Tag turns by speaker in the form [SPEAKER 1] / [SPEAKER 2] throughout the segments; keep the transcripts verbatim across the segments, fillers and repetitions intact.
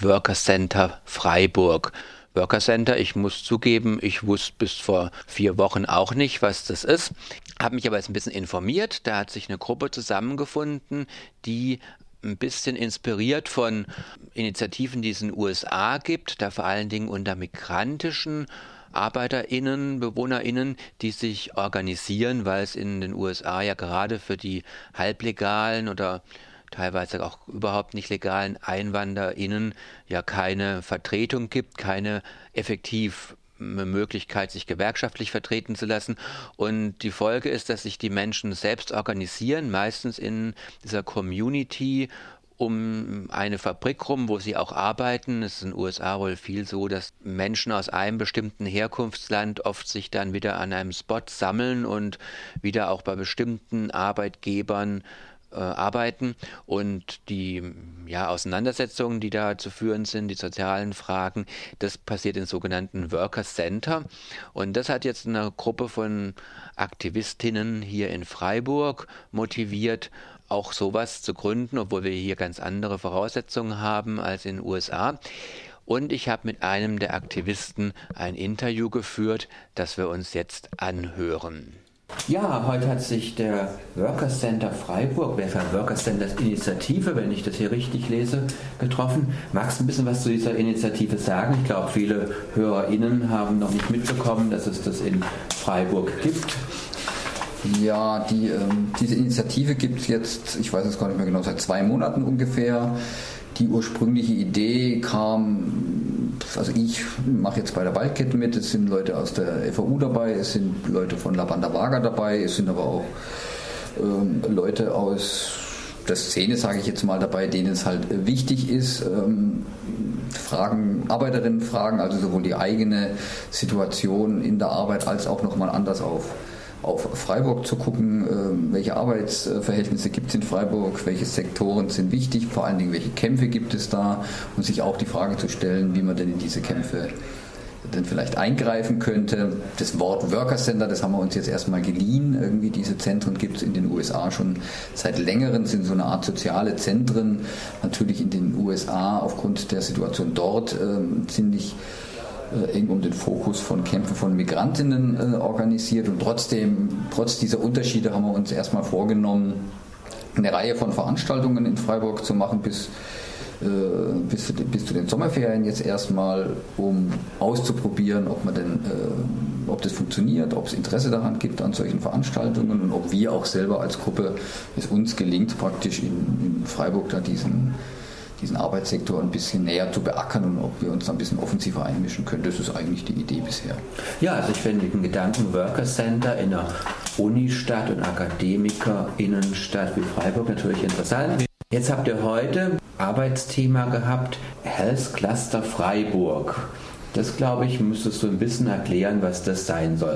[SPEAKER 1] Worker Center Freiburg. Worker Center, ich muss zugeben, ich wusste bis vor vier Wochen auch nicht, was das ist, habe mich aber jetzt ein bisschen informiert. Da hat sich eine Gruppe zusammengefunden, die ein bisschen inspiriert von Initiativen, die es in den U S A gibt, da vor allen Dingen unter migrantischen ArbeiterInnen, BewohnerInnen, die sich organisieren, weil es in den U S A ja gerade für die halblegalen oder teilweise auch überhaupt nicht legalen EinwanderInnen ja keine Vertretung gibt, keine effektiv Möglichkeit, sich gewerkschaftlich vertreten zu lassen. Und die Folge ist, dass sich die Menschen selbst organisieren, meistens in dieser Community um eine Fabrik rum, wo sie auch arbeiten. Es ist in den U S A wohl viel so, dass Menschen aus einem bestimmten Herkunftsland oft sich dann wieder an einem Spot sammeln und wieder auch bei bestimmten Arbeitgebern äh, arbeiten. Und die ja, Auseinandersetzungen, die da zu führen sind, die sozialen Fragen, das passiert in sogenannten Worker Center. Und das hat jetzt eine Gruppe von Aktivistinnen hier in Freiburg motiviert, auch sowas zu gründen, obwohl wir hier ganz andere Voraussetzungen haben als in den U S A. Und ich habe mit einem der Aktivisten ein Interview geführt, das wir uns jetzt anhören. Ja, heute hat sich der Worker Center Freiburg, welcher Worker Center Initiative, wenn ich das hier richtig lese, getroffen. Magst du ein bisschen was zu dieser Initiative sagen? Ich glaube, viele HörerInnen haben noch nicht mitbekommen, dass es das in Freiburg gibt.
[SPEAKER 2] Ja, die, ähm, diese Initiative gibt es jetzt, ich weiß es gar nicht mehr genau, seit zwei Monaten ungefähr. Die ursprüngliche Idee kam, also ich mache jetzt bei der Waldkette mit, es sind Leute aus der F A U dabei, es sind Leute von La Banda Vaga dabei, es sind aber auch ähm, Leute aus der Szene, sage ich jetzt mal, dabei, denen es halt wichtig ist, ähm, Fragen, Arbeiterinnen fragen, also sowohl die eigene Situation in der Arbeit als auch nochmal anders auf auf Freiburg zu gucken, welche Arbeitsverhältnisse gibt es in Freiburg, welche Sektoren sind wichtig, vor allen Dingen welche Kämpfe gibt es da und sich auch die Frage zu stellen, wie man denn in diese Kämpfe denn vielleicht eingreifen könnte. Das Wort Worker Center, das haben wir uns jetzt erstmal geliehen. Irgendwie diese Zentren gibt es in den U S A schon seit längerem, sind so eine Art soziale Zentren. Natürlich in den U S A aufgrund der Situation dort äh, ziemlich eng um den Fokus von Kämpfen von Migrantinnen äh, organisiert und trotzdem, trotz dieser Unterschiede haben wir uns erstmal vorgenommen, eine Reihe von Veranstaltungen in Freiburg zu machen bis, äh, bis, bis zu den Sommerferien jetzt erstmal, um auszuprobieren, ob man denn, äh, ob das funktioniert, ob es Interesse daran gibt an solchen Veranstaltungen und ob wir auch selber als Gruppe, es uns gelingt, praktisch in, in Freiburg da diesen diesen Arbeitssektor ein bisschen näher zu beackern und ob wir uns ein bisschen offensiver einmischen können. Das ist eigentlich die Idee bisher.
[SPEAKER 1] Ja, also ich finde den Gedanken Worker Center in einer Unistadt und AkademikerInnenstadt wie Freiburg natürlich interessant. Jetzt habt ihr heute Arbeitsthema gehabt, Health Cluster Freiburg. Das, glaube ich, müsstest du ein bisschen erklären, was das sein soll.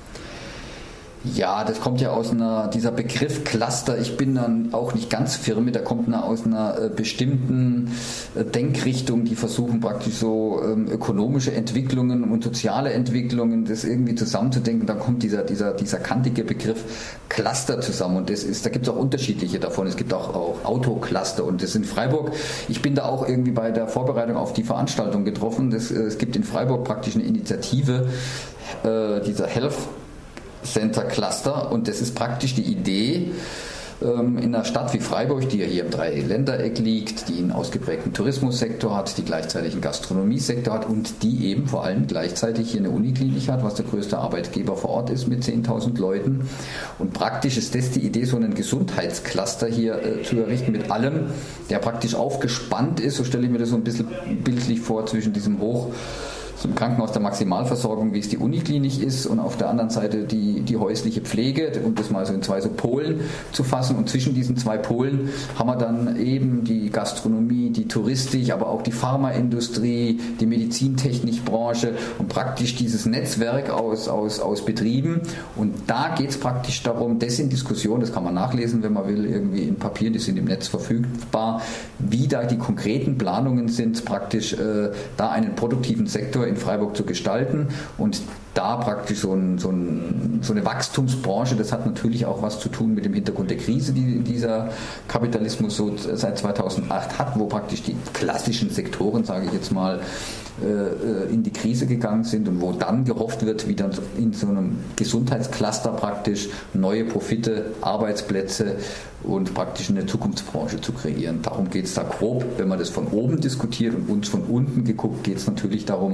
[SPEAKER 2] Ja, das kommt ja aus einer, dieser Begriff Cluster, ich bin dann auch nicht ganz firm mit, der kommt aus einer äh, bestimmten äh, Denkrichtung, die versuchen praktisch so ähm, ökonomische Entwicklungen und soziale Entwicklungen, das irgendwie zusammenzudenken, dann kommt dieser, dieser, dieser kantige Begriff Cluster zusammen und das ist, da gibt es auch unterschiedliche davon, es gibt auch, auch Autocluster und das in Freiburg, ich bin da auch irgendwie bei der Vorbereitung auf die Veranstaltung getroffen, das, äh, es gibt in Freiburg praktisch eine Initiative, äh, dieser Health Center Cluster und das ist praktisch die Idee ähm, in einer Stadt wie Freiburg, die ja hier im Dreiländereck liegt, die einen ausgeprägten Tourismussektor hat, die gleichzeitig einen Gastronomiesektor hat und die eben vor allem gleichzeitig hier eine Uniklinik hat, was der größte Arbeitgeber vor Ort ist mit zehntausend Leuten und praktisch ist das die Idee, so einen Gesundheitscluster hier äh, zu errichten mit allem, der praktisch aufgespannt ist, so stelle ich mir das so ein bisschen bildlich vor zwischen diesem Hoch zum Krankenhaus der Maximalversorgung, wie es die Uniklinik ist und auf der anderen Seite die, die häusliche Pflege, um das mal so in zwei so Polen zu fassen und zwischen diesen zwei Polen haben wir dann eben die Gastronomie, die Touristik, aber auch die Pharmaindustrie, die Medizintechnikbranche und praktisch dieses Netzwerk aus, aus, aus Betrieben und da geht es praktisch darum, das in Diskussion, das kann man nachlesen, wenn man will, irgendwie in Papier, die sind im Netz verfügbar, wie da die konkreten Planungen sind, praktisch äh, da einen produktiven Sektor in Freiburg zu gestalten und da praktisch so, ein, so, ein, so eine Wachstumsbranche, das hat natürlich auch was zu tun mit dem Hintergrund der Krise, die dieser Kapitalismus so seit zweitausendacht hat, wo praktisch die klassischen Sektoren, sage ich jetzt mal, in die Krise gegangen sind und wo dann gehofft wird, wieder in so einem Gesundheitscluster praktisch neue Profite, Arbeitsplätze und praktisch eine Zukunftsbranche zu kreieren. Darum geht es da grob, wenn man das von oben diskutiert und uns von unten geguckt, geht es natürlich darum,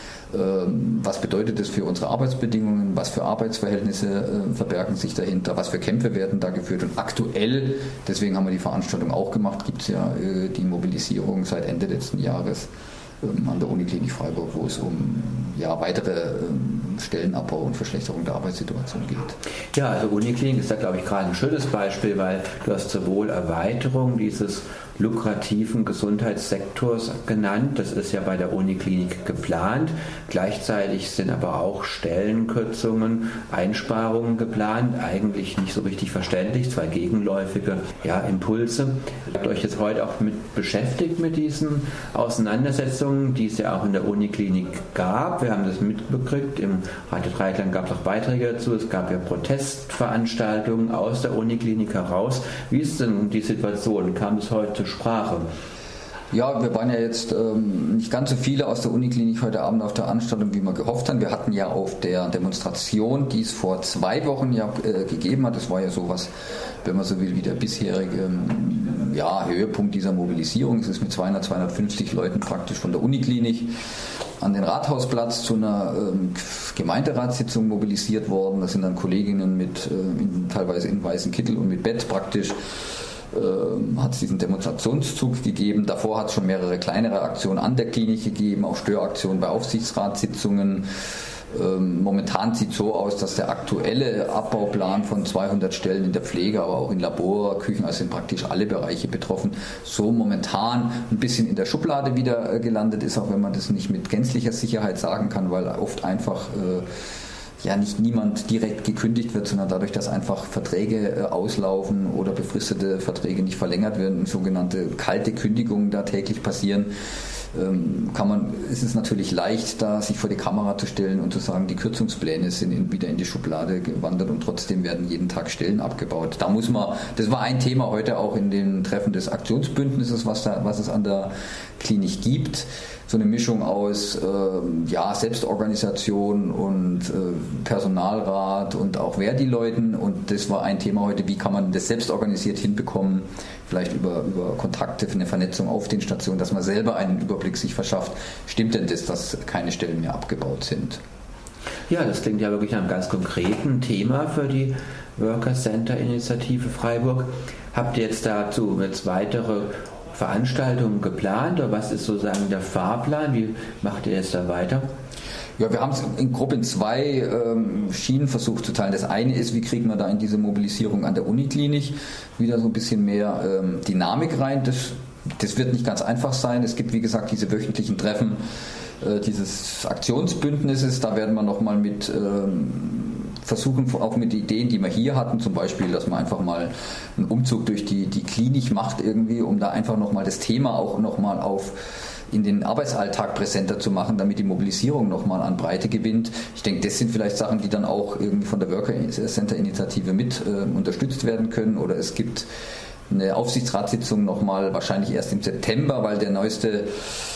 [SPEAKER 2] was bedeutet das für unsere Arbeitsbedingungen, was für Arbeitsverhältnisse verbergen sich dahinter, was für Kämpfe werden da geführt. Und aktuell, deswegen haben wir die Veranstaltung auch gemacht, gibt es ja die Mobilisierung seit Ende letzten Jahres an der Uniklinik Freiburg, wo es um ja, weitere ähm, Stellenabbau und Verschlechterung der Arbeitssituation geht.
[SPEAKER 3] Ja, also Uniklinik ist da, glaube ich, gerade ein schönes Beispiel, weil du hast sowohl Erweiterung dieses lukrativen Gesundheitssektors genannt. Das ist ja bei der Uniklinik geplant. Gleichzeitig sind aber auch Stellenkürzungen, Einsparungen geplant. Eigentlich nicht so richtig verständlich, zwei gegenläufige ja, Impulse. Ihr habt euch jetzt heute auch mit beschäftigt mit diesen Auseinandersetzungen, die es ja auch in der Uniklinik gab. Wir haben das mitbekriegt. Im Radio Dreieckland gab es auch Beiträge dazu. Es gab ja Protestveranstaltungen aus der Uniklinik heraus. Wie ist denn die Situation? Kam es heute zur Sprache?
[SPEAKER 2] Ja, wir waren ja jetzt ähm, nicht ganz so viele aus der Uniklinik heute Abend auf der Veranstaltung, wie wir gehofft haben. Wir hatten ja auf der Demonstration, die es vor zwei Wochen ja äh, gegeben hat, das war ja sowas, wenn man so will, wie der bisherige ähm, ja, Höhepunkt dieser Mobilisierung. Es ist mit zweihundert, zweihundertfünfzig Leuten praktisch von der Uniklinik an den Rathausplatz zu einer ähm, Gemeinderatssitzung mobilisiert worden. Da sind dann Kolleginnen mit äh, in, teilweise in weißen Kittel und mit Bett praktisch hat es diesen Demonstrationszug gegeben. Davor hat es schon mehrere kleinere Aktionen an der Klinik gegeben, auch Störaktionen bei Aufsichtsratssitzungen. Momentan sieht es so aus, dass der aktuelle Abbauplan von zweihundert Stellen in der Pflege, aber auch in Labor, Küchen, also sind praktisch alle Bereiche betroffen, so momentan ein bisschen in der Schublade wieder gelandet ist, auch wenn man das nicht mit gänzlicher Sicherheit sagen kann, weil oft einfach ja nicht niemand direkt gekündigt wird, sondern dadurch, dass einfach Verträge äh, auslaufen oder befristete Verträge nicht verlängert werden, sogenannte kalte Kündigungen da täglich passieren, ähm, kann man, ist es natürlich leicht, da sich vor die Kamera zu stellen und zu sagen, die Kürzungspläne sind in, wieder in die Schublade gewandert und trotzdem werden jeden Tag Stellen abgebaut. Da muss man, das war ein Thema heute auch in den Treffen des Aktionsbündnisses, was, da, was es an der Klinik gibt. So eine Mischung aus äh, ja, Selbstorganisation und äh, Personalrat und auch Verdi-Leuten. Und das war ein Thema heute, wie kann man das selbst organisiert hinbekommen, vielleicht über, über Kontakte, eine Vernetzung auf den Stationen, dass man selber einen Überblick sich verschafft. Stimmt denn das, dass keine Stellen mehr abgebaut sind?
[SPEAKER 3] Ja, das klingt ja wirklich nach einem ganz konkreten Thema für die Worker Center Initiative Freiburg. Habt ihr jetzt dazu jetzt weitere Veranstaltungen geplant oder was ist sozusagen der Fahrplan? Wie macht ihr jetzt da weiter?
[SPEAKER 2] Ja, wir haben es in grob in zwei ähm, Schienen versucht zu teilen. Das eine ist, wie kriegen wir da in diese Mobilisierung an der Uniklinik wieder so ein bisschen mehr ähm, Dynamik rein. Das, das wird nicht ganz einfach sein. Es gibt, wie gesagt, diese wöchentlichen Treffen äh, dieses Aktionsbündnisses. Da werden wir nochmal mit ähm, versuchen, auch mit Ideen, die wir hier hatten, zum Beispiel, dass man einfach mal einen Umzug durch die, die Klinik macht irgendwie, um da einfach nochmal das Thema auch nochmal auf in den Arbeitsalltag präsenter zu machen, damit die Mobilisierung nochmal an Breite gewinnt. Ich denke, das sind vielleicht Sachen, die dann auch irgendwie von der Worker Center Initiative mit äh, unterstützt werden können. Oder es gibt eine Aufsichtsratssitzung nochmal, wahrscheinlich erst im September, weil der neueste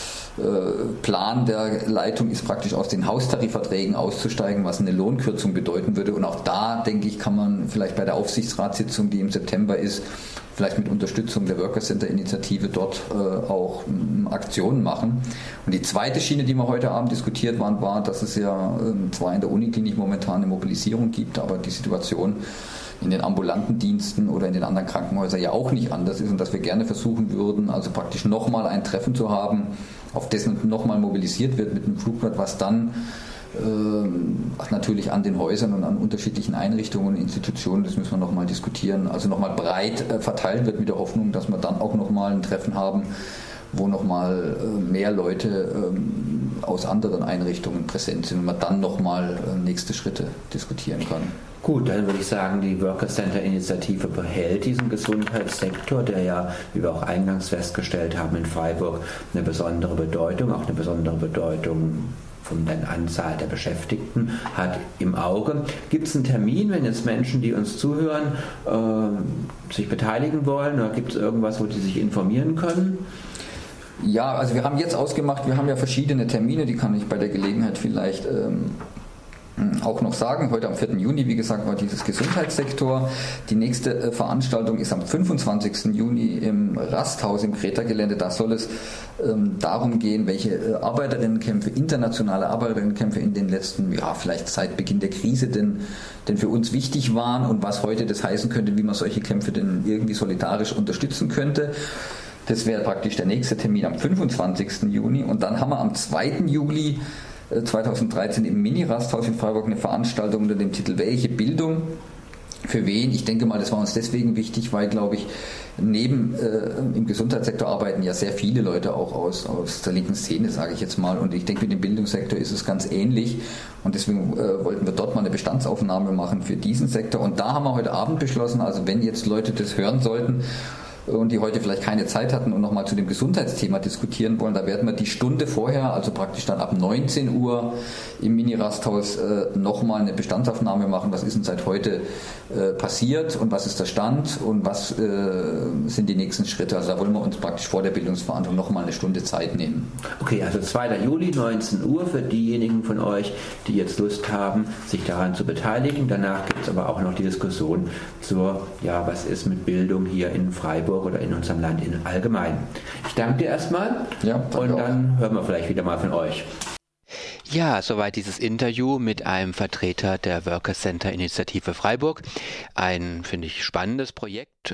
[SPEAKER 2] Plan der Leitung ist praktisch aus den Haustarifverträgen auszusteigen, was eine Lohnkürzung bedeuten würde. Und auch da, denke ich, kann man vielleicht bei der Aufsichtsratssitzung, die im September ist, vielleicht mit Unterstützung der Worker Center Initiative dort äh, auch ähm, Aktionen machen. Und die zweite Schiene, die wir heute Abend diskutiert waren, war, dass es ja äh, zwar in der Uniklinik momentan eine Mobilisierung gibt, aber die Situation in den ambulanten Diensten oder in den anderen Krankenhäusern ja auch nicht anders ist und dass wir gerne versuchen würden, also praktisch nochmal ein Treffen zu haben, auf dessen nochmal mobilisiert wird mit einem Flugblatt, was dann äh, natürlich an den Häusern und an unterschiedlichen Einrichtungen und Institutionen, das müssen wir nochmal diskutieren, also nochmal breit äh, verteilt wird mit der Hoffnung, dass wir dann auch nochmal ein Treffen haben, wo nochmal äh, mehr Leute ähm, aus anderen Einrichtungen präsent sind und man dann nochmal äh, nächste Schritte diskutieren kann.
[SPEAKER 3] Gut, dann würde ich sagen, die Worker Center Initiative behält diesen Gesundheitssektor, der ja, wie wir auch eingangs festgestellt haben, in Freiburg eine besondere Bedeutung, auch eine besondere Bedeutung von der Anzahl der Beschäftigten hat im Auge. Gibt es einen Termin, wenn jetzt Menschen, die uns zuhören, äh, sich beteiligen wollen, oder gibt es irgendwas, wo die sich informieren können?
[SPEAKER 2] Ja, also wir haben jetzt ausgemacht, wir haben ja verschiedene Termine, die kann ich bei der Gelegenheit vielleicht ähm, auch noch sagen. Heute am vierten Juni, wie gesagt, war dieses Gesundheitssektor. Die nächste äh, Veranstaltung ist am fünfundzwanzigsten Juni im Rasthaus im Kreta-Gelände. Da soll es ähm, darum gehen, welche äh, Arbeiterinnenkämpfe, internationale Arbeiterinnenkämpfe in den letzten, ja, vielleicht seit Beginn der Krise denn, denn für uns wichtig waren und was heute das heißen könnte, wie man solche Kämpfe denn irgendwie solidarisch unterstützen könnte. Das wäre praktisch der nächste Termin am fünfundzwanzigsten Juni. Und dann haben wir am zweiten Juli zweitausenddreizehn im Mini-Rasthaus in Freiburg eine Veranstaltung unter dem Titel Welche Bildung? Für wen? Ich denke mal, das war uns deswegen wichtig, weil, glaube ich, neben äh, im Gesundheitssektor arbeiten ja sehr viele Leute auch aus, aus der linken Szene, sage ich jetzt mal. Und ich denke, mit dem Bildungssektor ist es ganz ähnlich. Und deswegen äh, wollten wir dort mal eine Bestandsaufnahme machen für diesen Sektor. Und da haben wir heute Abend beschlossen, also wenn jetzt Leute das hören sollten, und die heute vielleicht keine Zeit hatten und nochmal zu dem Gesundheitsthema diskutieren wollen, da werden wir die Stunde vorher, also praktisch dann ab neunzehn Uhr im Mini-Rasthaus äh, nochmal eine Bestandsaufnahme machen. Was ist denn seit heute äh, passiert und was ist der Stand und was äh, sind die nächsten Schritte? Also da wollen wir uns praktisch vor der Bildungsveranstaltung nochmal eine Stunde Zeit nehmen.
[SPEAKER 3] Okay, also zweiten Juli, neunzehn Uhr für diejenigen von euch, die jetzt Lust haben, sich daran zu beteiligen. Danach gibt es aber auch noch die Diskussion zur, ja, was ist mit Bildung hier in Freiburg oder in unserem Land in allgemein. Ich danke dir erstmal, ja, und dann auch. Hören wir vielleicht wieder mal von euch.
[SPEAKER 1] Ja, soweit dieses Interview mit einem Vertreter der Worker Center Initiative Freiburg. Ein, finde ich, spannendes Projekt.